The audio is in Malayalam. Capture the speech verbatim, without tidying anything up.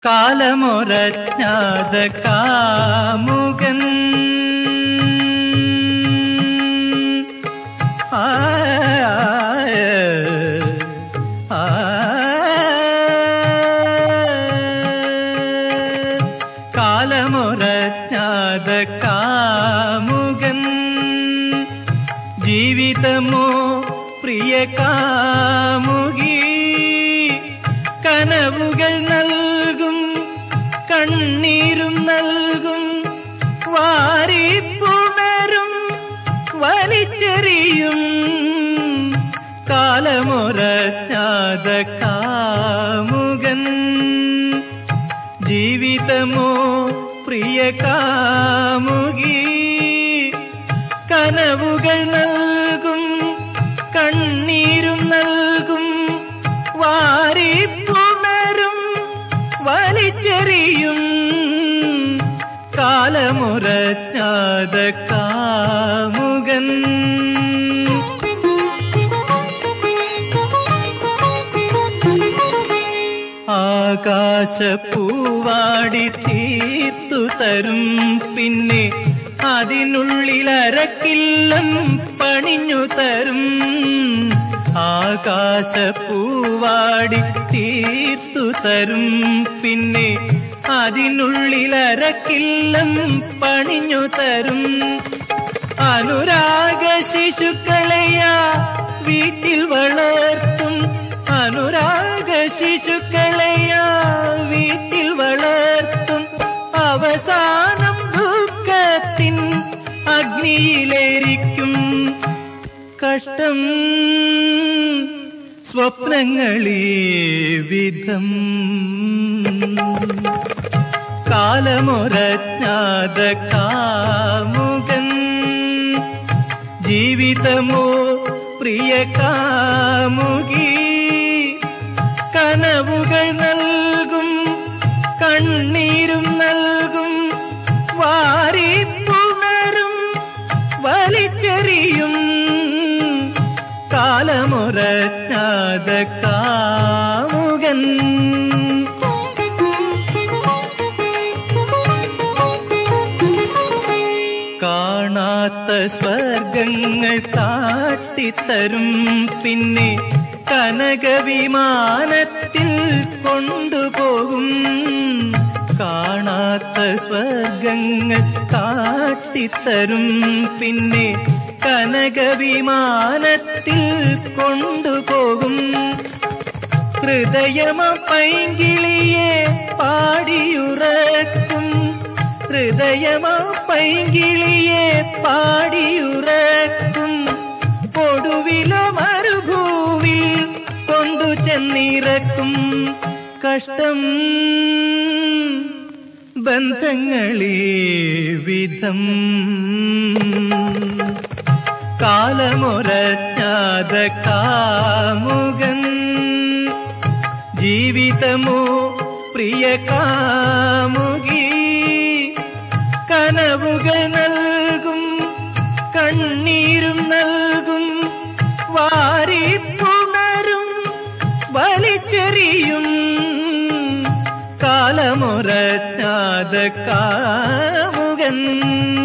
കാലമൊരജ്ഞാത കാമുകൻ ആ കാലമൊരജ്ഞാത കാമുകൻ ജീവിതമോ പ്രിയ കാമുകി കനവുകൾ നൽകും കണ്ണീരും നൽകും വാരിപ്പുണരും വലിച്ചെറിയും കാലമൊരജ്ഞാത കാമുകൻ ജീവിതമോ പ്രിയ കാമുകി കനവുകൾ നൽകും കണ്ണീരും നൽകും വാരിപ്പുണരും വലിച്ചെറിയും കാലമൊരജ്ഞാത കാമുകൻ ആകാശപ്പൂവാടി തീർത്തു തരും പിന്നെ അതിനുള്ളിലരക്കില്ലം പണിഞ്ഞു തരും ആകാശപ്പൂവാടി തീർത്തു തരും പിന്നെ അതിനുള്ളിലരക്കില്ലം പണിഞ്ഞു തരും അനുരാഗ ശിശുക്കളെയാ വീട്ടിൽ വളർത്തും അനുരാഗ ശിശുക്കളെയാ വീട്ടിൽ വളർത്തും അവസാനം ദുഃഖത്തിൻ അഗ്നിയിലേരിക്കും കഷ്ടം സ്വപ്നങ്ങളീ വിധം കാലമൊരജ്ഞാത കാമുകൻ ജീവിതമോ പ്രിയ കാമുകി കനവുകൾ നൽകും കണ്ണീരും നൽകും വാരിപ്പുണരും വലിച്ചെറിയും കാലമൊരജ്ഞാത കാമുകൻ കാണാത്ത സ്വർഗങ്ങൾ കാട്ടിത്തരും പിന്നെ കനകവിമാനത്തിൽ കൊണ്ടുപോകും കാണാത്ത സ്വർഗങ്ങൾ കാട്ടിത്തരും പിന്നെ കനകവിമാനത്തിൽ കൊണ്ടുപോകും ഹൃദയമ പൈങ്കിളിയെ പാടിയുറക്കും ഹൃദയമ പൈങ്കിളിയെ പാടിയുറക്കും ഒടുവിലോ മരുഭൂവിൽ കൊണ്ടു ചെന്നിറക്കും കഷ്ടം ബന്ധങ്ങളീ വിധം കാലമൊരജ്ഞാത കാമുകൻ ജീവിതമോ പ്രിയ കാമുകി കനവുകൾ നൽകും കണ്ണീരും നൽകും വാരിപ്പുണരും വലിച്ചെറിയും കാലമൊരജ്ഞാത കാമുകൻ